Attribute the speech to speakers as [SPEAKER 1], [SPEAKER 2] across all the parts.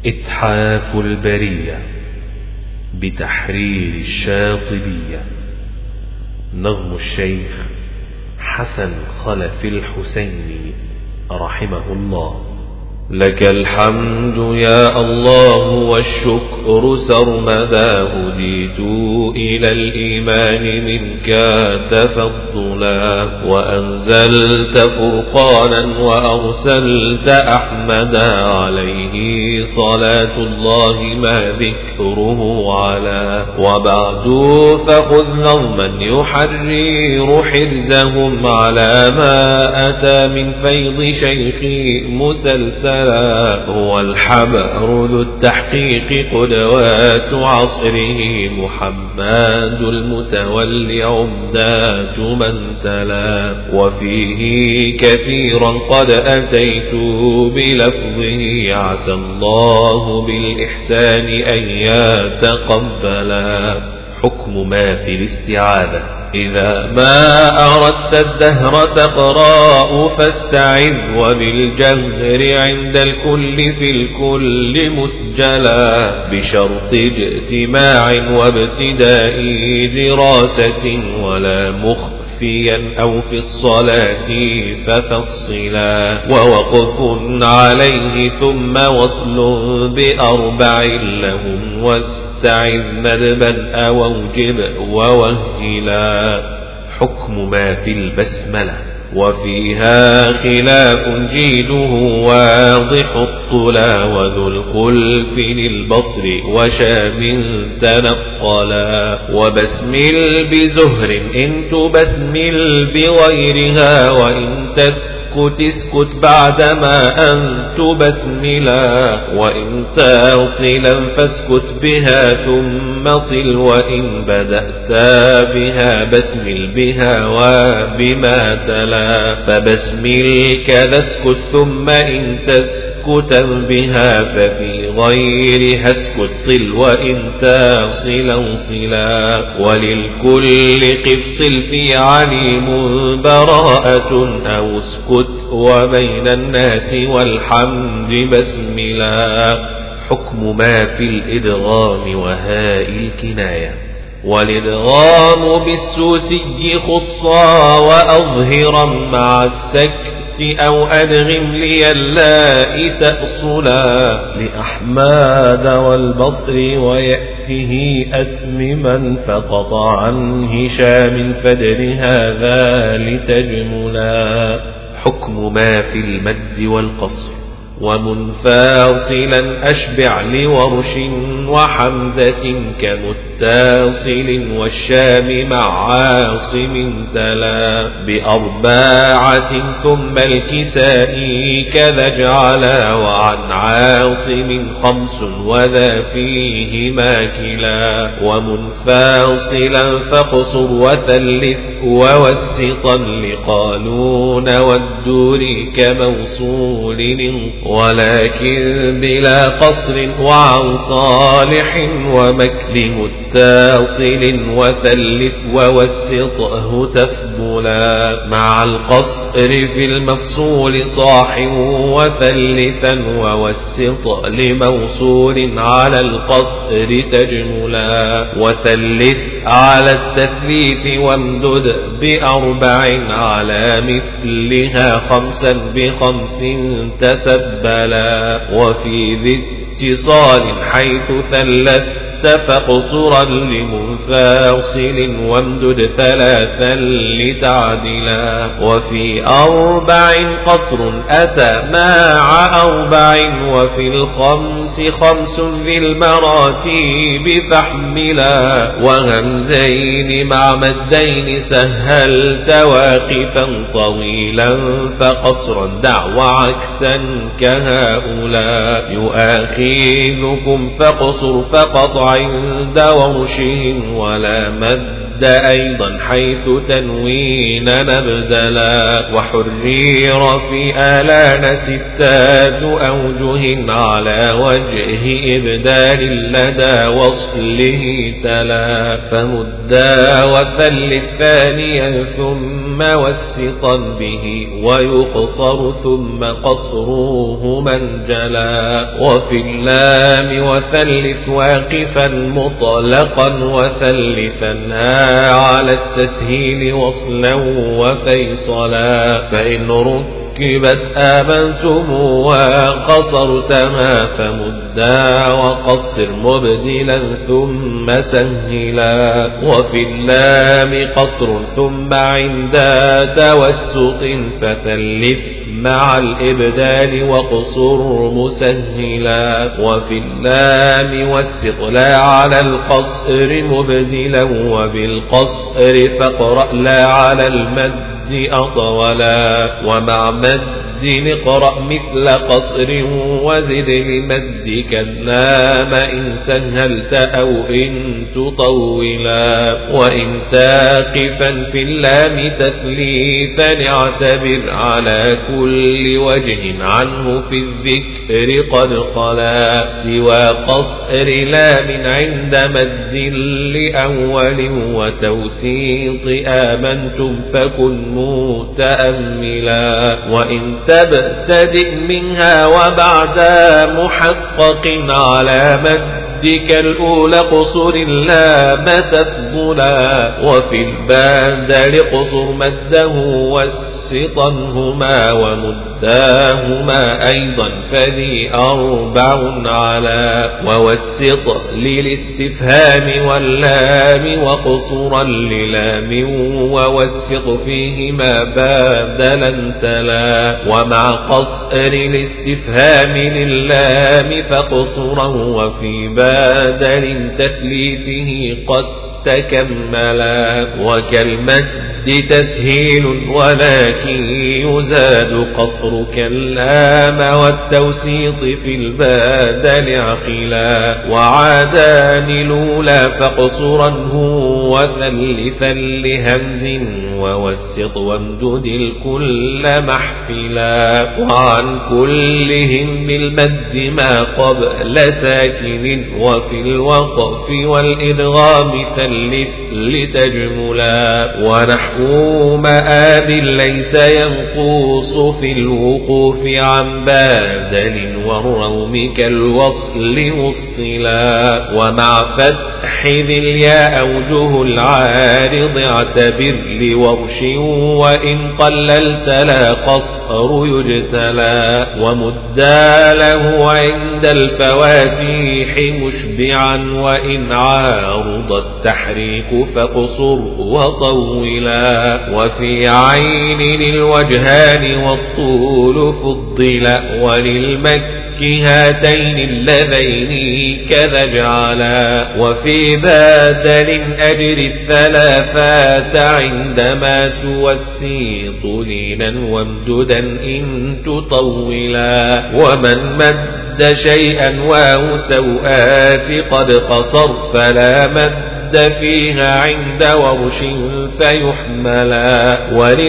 [SPEAKER 1] إتحاف البرية بتحرير الشاطبية. نظم الشيخ حسن خلف الحسيني رحمه الله.
[SPEAKER 2] لك الحمد يا الله والشكر سرمدا، هديت إلى الإيمان منك تفضلا، وأنزلت فرقانا وأرسلت أحمدا، عليه صلاة الله ما ذكره على. وبعد فخذ نظما يحرر حرزهم على ما أتى من فيض شيخي مسلسلا، هو الحبر ذو التحقيق قدوات عصره، محمد المتولي عمدات من تلا. وفيه كثيرا قد أتيت بلفظه، عسى الله بالإحسان أن يتقبلا. حكم ما في الاستعاذة. إذا ما أردت الدهر تقرأ فاستعذ، وبالجهر عند الكل في الكل مسجلا، بشرط اجتماع وابتداء دراسة، ولا مخفيا أو في الصلاة ففصلا، ووقف عليه ثم وصل بأربع لهم، واستعذ ندبا أو اوجب ووهلا. حكم ما في البسملة. وفيها خلاف جيده واضح الطلا، وذو الخلف للبصر وشام تنقلا. وبسمل بزهر إن تبسمل بغيرها، وإن تسكت اسكت بعدما أن تبسملا، وإن تصلا فاسكت بها ثم صل، وإن بدأت بها بسمل بها وبما تلا. فبسمل كذا اسكت ثم إن تسكتا بها، ففي غيرها اسكت صل، وإن تصلا صلا. وللكل قف صل في عليم براءة، أو اسكت وبين الناس والحمد بسملا. حكم ما في الإدغام وهاء الكناية. والإدغام بالسوسي خصا، وأظهرا مع السكت أو أدغم ليلا تأصلا، لأحمد والبصر ويأته أتمما، فقطع عن هشام فدر هذا لتجملا. حكم ما في المد والقصر. ومنفاصلا أشبع لورش وحمزة كمتصل، والشام مع عاصم تلا، بأربعة ثم الكساء كذا اجعلا، وعن عاصم خمس وذا فيهما كلا. ومنفاصلا فاقصر وثلث ووسطا، لقالون والدور كموصول، ولكن بلا قصر. وعن صالح ومكل متصل، وثلث ووسطه تفضلا، مع القصر في المفصول صاح، وثلثا ووسط لموصول على القصر تجملا. وثلث على التثليث وامدد بأربع، على مثلها خمسا بخمس تسبلا. وفي ذي اتصال حيث ثلثت فاقصرا لمنفاصل، وامدد ثلاثا لتعدلا. وفي أربع قصر أتى مع أربع، وفي الخمس خمس في المراتب فاحملا. وهمزين مع مدين سهلت واقفا طويلا، فقصرا دع وعكسا كهؤلاء. يؤاخذكم فاقصر فقط عند ورشهم، ولا مد المد أيضا حيث تنوين نبدلا. وحرر في آلان 6 أوجه على وجه إبدال لدى وصله تلا. فمدا وثلث ثانيا ثم وسطا به ويقصر ثم قصروه منجلا. وفي اللام وثلث واقفا مطلقا وثلثنها على التسهيل وصلا وفيصلا. فإن ركبت آمنتم وقصرتما فمدا وقصر مبدلا ثم سهلا. وفي اللام قصر ثم عند توسط فثلث مع الإبدال وقصر مسهلا. وفي اللام والسط لا على القصر مبدلا وبالقصر فاقرأ لا على المد أطولا. ومع مد اقرأ مثل قصر وزد لمدك اللام إن سهلت أو إن تطولا. وإن تاقفا في اللام تثليثا اعتبر على كل وجه عنه في الذكر قد خلا. سوى قصر لام عند مد لأول وتوسيط آمنتم فكن متأملا. وإن تبتدئ منها وبعد محقق على مدك الأولى قصر اللام تفضلا. وفي البدل قصر مده وسطنهما ومداهما أيضا فذي 4 على. ووسط للاستفهام واللام وقصرا للام ووسط فيهما بدلا تلا. ومع قصر الاستفهام للام فقصرا وفي بدل تثليثه قد تكملا. وكالمد تسهيل ولكن يزاد قصر كاللام والتوسيط في البدل عقلا. وعادان الأولى فقصرنه وثلثا لهمز ووسط وامدد الكل محفلا. وعن كلهم بالمد ما قبل ساكن وفي الوقف والإدغام ثلث لتجملا. ونحو مآب ليس ينقص في الوقوف عن بادل والروم كالوصل وصلا. ومع فتح ذي الياء أوجه العارض اعتبر لورش وإن قللت لا قصر يجتلى. ومدا له عند الفواتيح مشبعا وإن عارض التحريك فقصر وطولا. وفي عين الوجهان والطول فضلا وللمك هاتين اللذين كذا اجعلا. وفي بادل أجر الثلاثات عندما توسي طولينا وامددا إن تطولا. ومن مد شيئا واو سوآت قد قصر فلا مد فيها عند ورش فيحملا.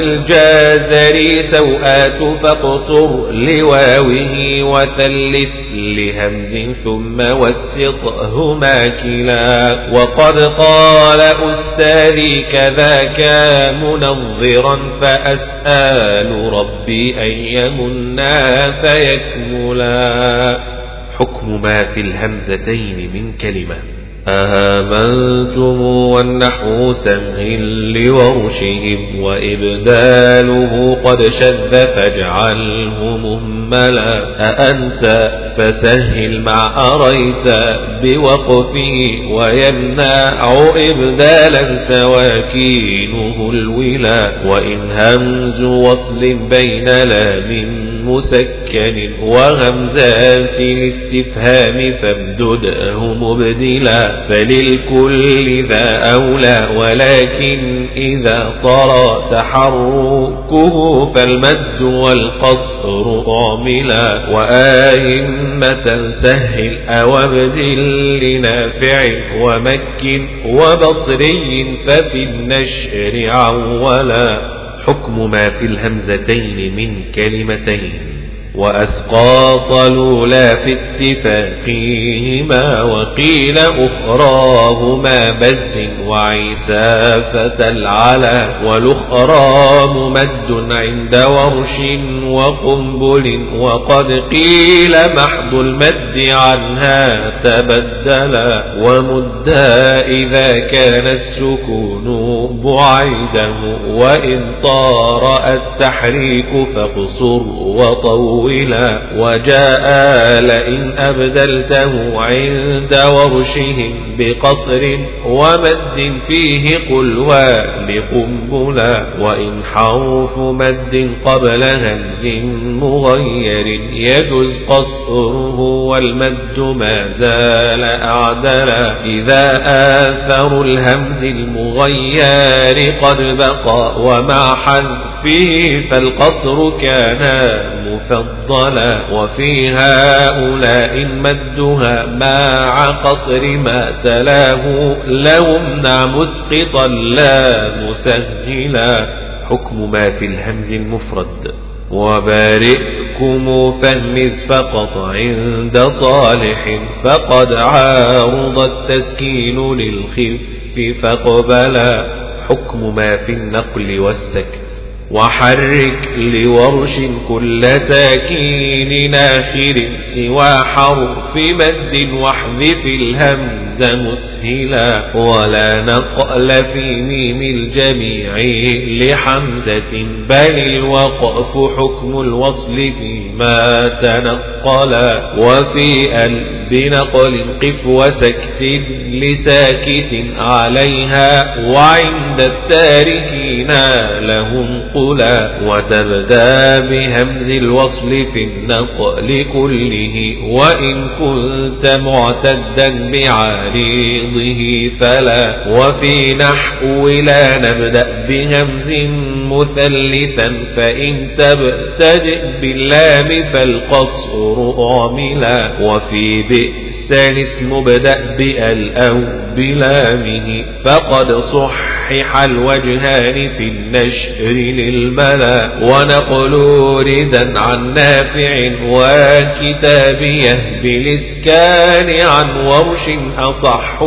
[SPEAKER 2] وللجازر سوآت فاقصر لواوه وثلث لهمز ثم وسطه ماكلا. وقد قال أستاذي كذاك منظرا فأسأل ربي أن يمنا فيكملا.
[SPEAKER 1] حكم ما في الهمزتين من كلمة.
[SPEAKER 2] آمنتم والنحو سهل لورشهم وإبداله قد شذ فاجعله مهملا. أأنت فسهل مع أريت بوقفه ويمنع إبدالا سواكينه الولا. وإن همز وصل بين لام مسكن وهمزات الاستفهام فامدده مبدلا فللكل ذا أولى ولكن إذا طرى تحركه فالمد والقصر طاملا وآئمة سهل أو ابدل لنافع ومكن وبصري ففي النشر عولا.
[SPEAKER 1] حكم ما في الهمزتين من كلمتين
[SPEAKER 2] وأسقاط الأولى في اتفاقهما وقيل أخراهما بز وعيسى فتى العلا والأخرى ممد عند ورش وقنبل وقد قيل محض المد عنها تبدلا ومدا إذا كان السكون بعيده وإن طار التحريك فاقصر وطول وجاء لئن أبدلته عند ورشهم بقصر ومد فيه قل ولقنبلا وإن حرف مد قبل همز مغير يجوز قصره والمد ما زال أعدلا إذا آثر الهمز المغير قد بقى ومع حذفه فالقصر كان مفضلا وفي هؤلاء مدها مع قصر ما تلاه لهم مسقطا لا مسهلا.
[SPEAKER 1] حكم ما في الهمز المفرد
[SPEAKER 2] وبارئكم فهمز فقط عند صالح فقد عارض التسكين للخف فاقبلا.
[SPEAKER 1] حكم ما في النقل والسكت
[SPEAKER 2] وحرك لورش كل ساكين آخر سوى حرف مد واحذف الهمز مسهلا ولا نقل في ميم الجميع لحمزة بل الوقف حكم الوصل فيما تنقلا وفي بنقل قف وسكت لساكت عليها وعند التاركين لهم قلا وتبدأ بهمز الوصل في النقل كله وإن كنت معتدا بعارضه فلا وفي نحو لا نبدأ بهمز مثلثا فإن تبتدئ باللام فالقصر عاملا وفي بئس الاسم بدأ بأل أو بلامه فقد صحح الوجهان في النشر للملا ونقل ردا عن نافع وكتابيه بالإسكان عن ورش أصح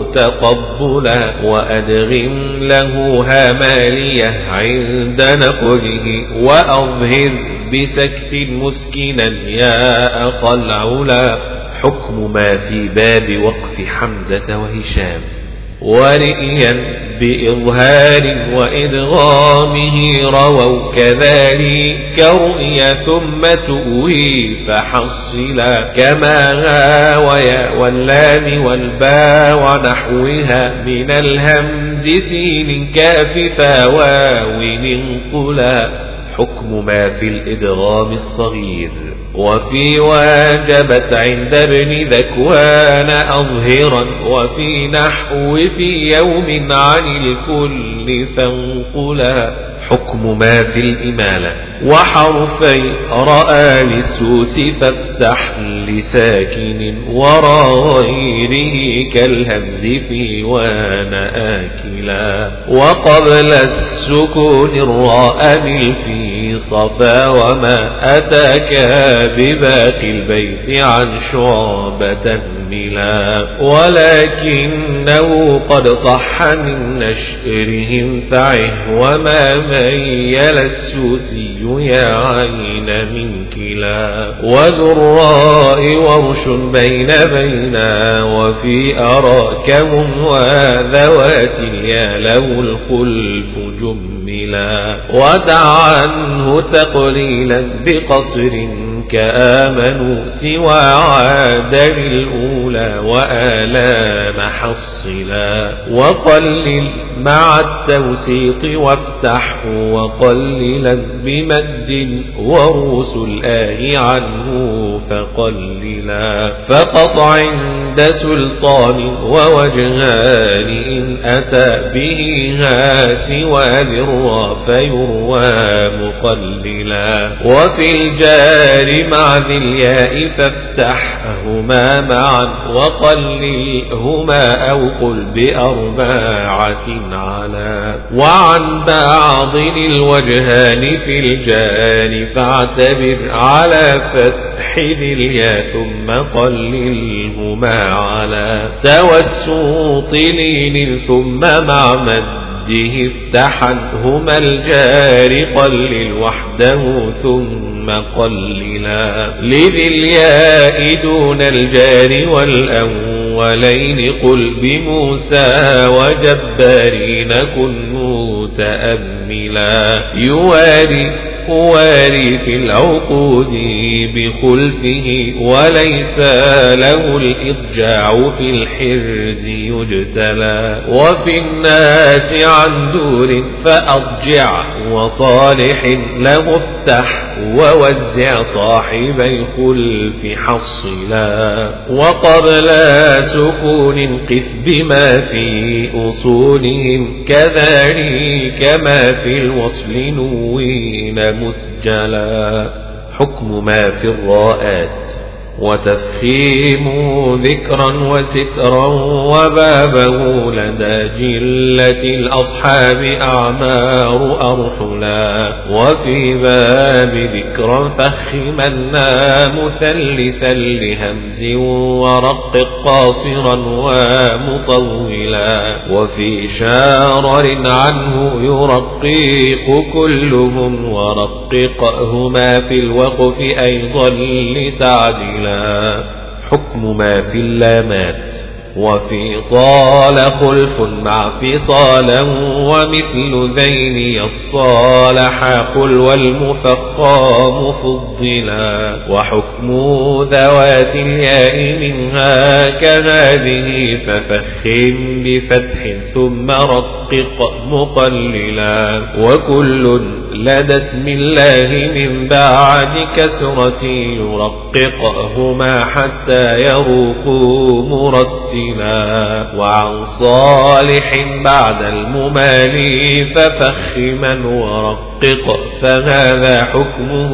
[SPEAKER 2] تقبلا وأدغم له هاماليه عند نقله وأظهر بسكت مسكنا يا أخا العلا.
[SPEAKER 1] حكم ما في باب وقف حمزة وهشام
[SPEAKER 2] ورئيا بإظهار وإدغامه رووا كذلك رؤيا ثم تؤوي فحصلا كما هاويا واللام والباء ونحوها من الهمز سين كاف فواو انقلا.
[SPEAKER 1] حكم ما في الإدغام الصغير
[SPEAKER 2] وفي واجبت عند ابن ذكوان أظهرا وفي نحو في يوم عن الكل فانقلا.
[SPEAKER 1] حكم ما في الإمالة
[SPEAKER 2] وحرفي رأى للسوس فافتح لساكن وراء غيره كالهمز في وانا آكلا وقبل السكون الراء في صفا وما أتاك بباقي البيت عن شعبة ملا ولكنه قد صح من نشرهم فعه وما ميل السوسي يا عين من كلا وذراء ورش بين وفي أراكهم وذوات يا له الخلف جملا ودع عنه تقليلا بقصر كآمنوا سوى عادل الأولى وآلام حصلا وقلل مع التوسيط وافتح وقللا بمد وروس الآه عنه فقللا فقط عند سلطان ووجهان إن أتى به سوى ذرى فيروى مقللا وفي الجار مع ذي الياء فافتحهما معا وقللهما أو قل بأرباعة على وعن بعض الوجهان في الجار فاعتبر على فتح ذي الياء ثم قللهما على توسط لين ثم مع مده افتحنهما الجار قلل وحده ثم قللا لذي الياء دون الجار والأولين قل بموسى وجبارين كن متأملا يواري في العقود بخلفه وليس له الإضجاع في الحرز يجتلى وفي الناس عن دور فأضجع وصالح له افتح ووزع صاحبي خلف حصلا وقبل سكون قف بما في أصولهم كذلك ما في الوصل نوين مسجلا حكم ما في الراءات وتفخيم ذكرا وسترا وبابه لدى جلة الأصحاب أعمار أرحلا وفي باب ذكرا فخمنا مثلثا لهمز ورقق قاصرا ومطولا وفي شارر عنه يرقق كلهم ورققهما في الوقف أيضا لتعدلا حكم ما في اللامات وفي طال خلف مع فصالا ومثل ذين الصالح قل والمفخام فضلا وحكم ذوات الياء منها كهذه ففخم بفتح ثم رقق مقللا وكل لدى اسم الله من بعد كسرة يرققهما حتى يروقوا مرتلا وعن صالح بعد الممالي ففخما ورقق فهذا حكمه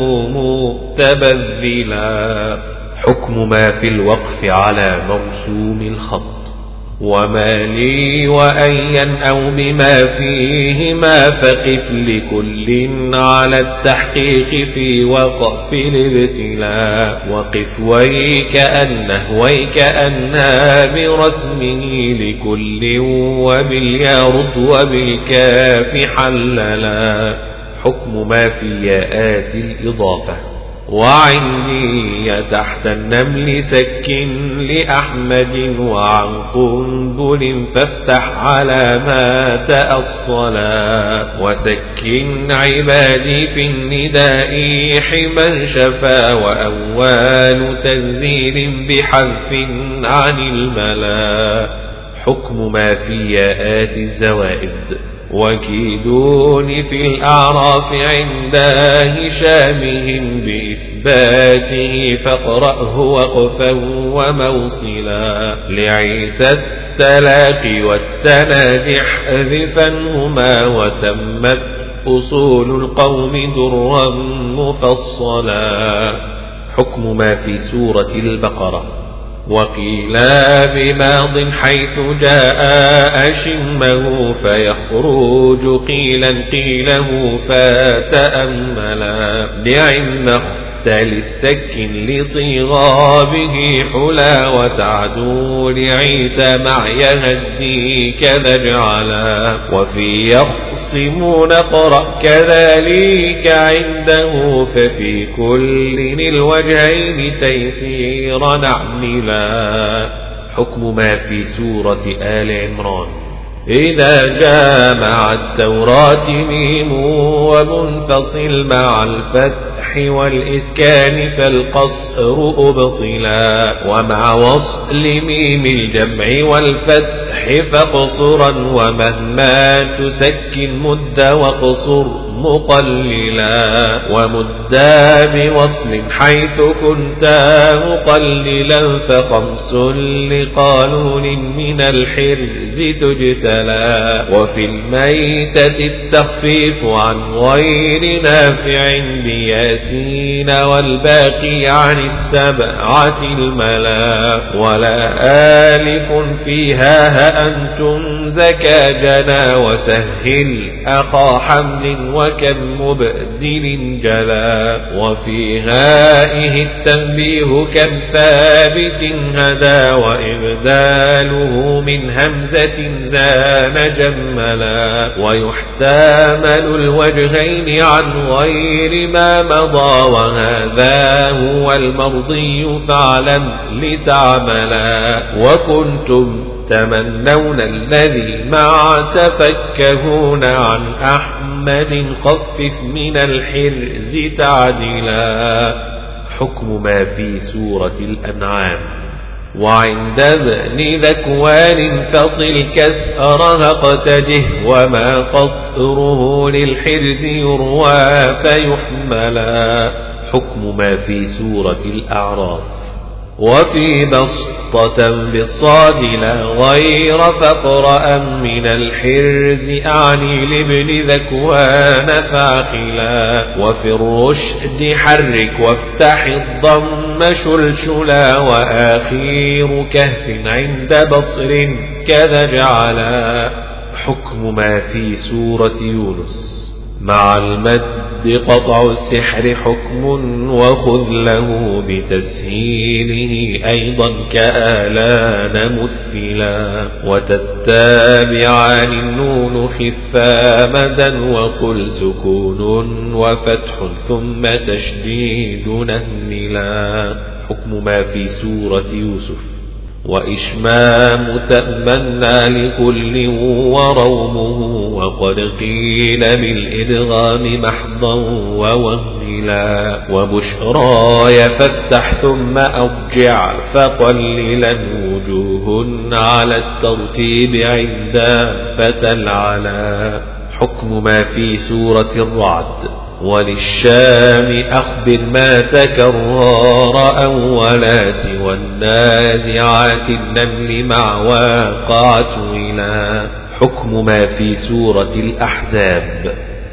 [SPEAKER 2] متبذلا حكم ما في الوقف على مرسوم الخط وما لي وأيا أو بما فيهما فقف لكل على التحقيق في وقف الابتلاء وقف ويكأنها برسمه لكل وباليارض وبالكاف حللا حكم ما في ياءات الإضافة وعندي تحت النمل سكن لأحمد وعن قنبل فافتح على ما تأصلا وسكن عبادي في النداء حما شفا وأول تنزيل بحذف عن الملا حكم ما في ياءات الزوائد وكيدون في الأعراف عند هشامهم بإثباته فاقرأه وقفا وموصلا لعيسى التلاقي والتنادي احذفنهما وتمت أصول القوم درا مفصلا حكم ما في سورة البقرة وقيل بماض حيث جاء أشمه فيخرج قيله فتأملا لعم اختل السكن لصغابه حلا وتعدو لعيسى مع يهدي كذا اجعلا وفي يخصمون قرأ كذلك عنده ففي كل الوجهين تيسيرا نعملا حكم ما في سورة آل عمران إذا جاء مع التوراة ميم ومنفصل مع الفتح والإسكان فالقصر أبطلا ومع وصل ميم الجمع والفتح فقصرا ومهما تسكن مد وقصر مقللا ومدا بوصل حيث كنت مقللا فخمس لقانون من الحرز تجتلى وفي الميتة التخفيف عن غير نافع بياسين والباقي عن السبعة الملا ولا آلف فيها أنتم زكا جنا وسهل أخا حمل وكم مبدل جلا وفي هائه التنبيه كم ثابت هدى وإبداله من همزة زان جملا ويحتمل الوجهين عن غير ما مضى وهذا هو المرضي فاعلم لتعملا وكنتم تمنون الذي مع تفكهون عن أحمد خفف من الحرز تعدلا.
[SPEAKER 1] حكم ما في سورة الأنعام.
[SPEAKER 2] وعند ابن ذكوان فصل كسرها اقتده وما قصره للحرز يروى فيحملا.
[SPEAKER 1] حكم ما في سورة الأعراف.
[SPEAKER 2] وفي بسطة بالصاد لا غير فاقرأ من الحرز أعني لابن ذكوان فاقلا وفي الرشد حرك وافتح الضم شلشلا وآخير كهف عند بصر كذا جعلا.
[SPEAKER 1] حكم ما في سورة يونس.
[SPEAKER 2] مع المد قطع السحر حكم وخذ له بتسهيله أيضا كآلان مثلا وتتابعان النون خفا مدا وقل سكون وفتح ثم تشديد نهملا.
[SPEAKER 1] حكم ما في سورة يوسف.
[SPEAKER 2] وإشمام تأمنا لكل ورومه وقد قيل بالإدغام محضا ووهلا وبشراي فافتح ثم أرجع فقللا وجوه على الترتيب عند فتلعلا.
[SPEAKER 1] حكم ما في سورة الرعد.
[SPEAKER 2] وللشام أخبر ما تكرر أولا سوى النازعات النمل مع واقعة إلى.
[SPEAKER 1] حكم ما في سورة الأحزاب.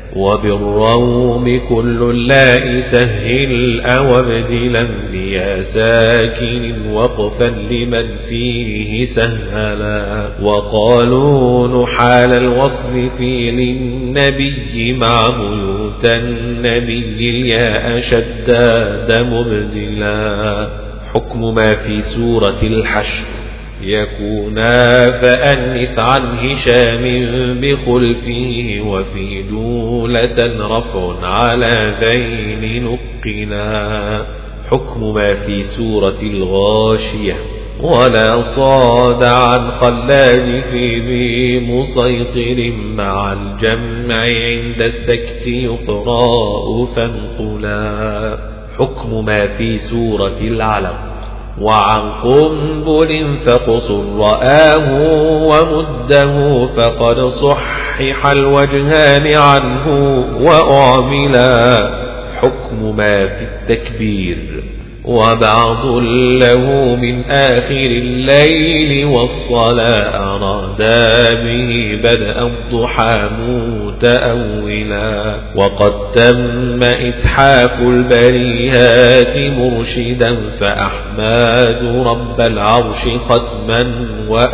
[SPEAKER 2] وبالروم كل لا سهل أو ابدلا بيا ساكن وقفا لمن فيه سهلا وقالون حال الوصل في للنبي مع بيوت النبي الياء شداد مبدلا.
[SPEAKER 1] حكم ما في سورة الحشر.
[SPEAKER 2] يكونا فأنث عن هشام بخلفه وفي دولة رفع على ذين نقنا.
[SPEAKER 1] حكم ما في سورة الغاشية.
[SPEAKER 2] ولا صاد عن خلاد في بمسيطر مع الجمع عند السكت يقرأ فانقلا.
[SPEAKER 1] حكم ما في سورة العلق.
[SPEAKER 2] وعن قنبل فقصر رآه ومده فقد صحح الوجهان عنه وأعملا.
[SPEAKER 1] حكم ما في التكبير.
[SPEAKER 2] وبعض له من آخر الليل والصلاة أرادا به بدء الضحى متأولا وقد تم إتحاف البريهات مرشدا فأحمد رب العرش ختما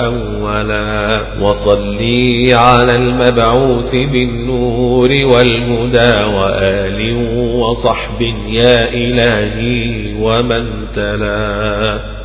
[SPEAKER 2] وأولا وصلي على المبعوث بالنور والهدى وآل وصحب يا إلهي ومن تلا.